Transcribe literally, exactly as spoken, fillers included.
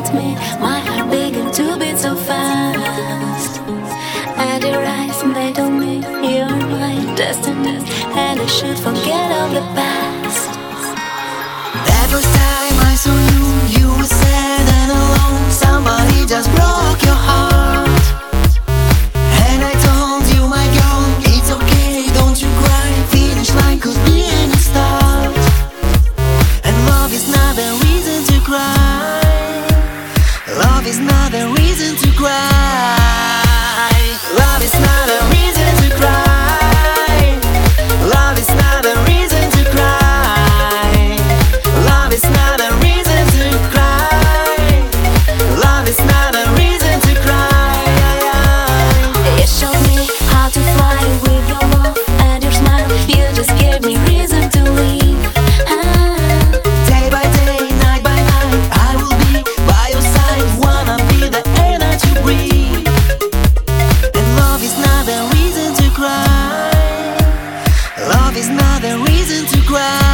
at me, my heart began to beat so fast. And your eyes, they told me you're my destiny, and I should forget all the past. That first time I saw you, you were sad and alone. Somebody just broke your heart. And I told you, my girl, it's okay, don't you cry. Finish line could be any start. And love is not a reason to cry. Love is not a reason to cry. Love is not a reason to cry. Love is not a reason to cry. Love is not a reason to cry. Love is not a reason to cry. You showed me how to fly with your love and your smile. You just gave me reason to live. Ah. Day by day, night by night, I will be by your side. Wanna be the air that you breathe. And love is not a reason to cry. Love is not a reason to cry.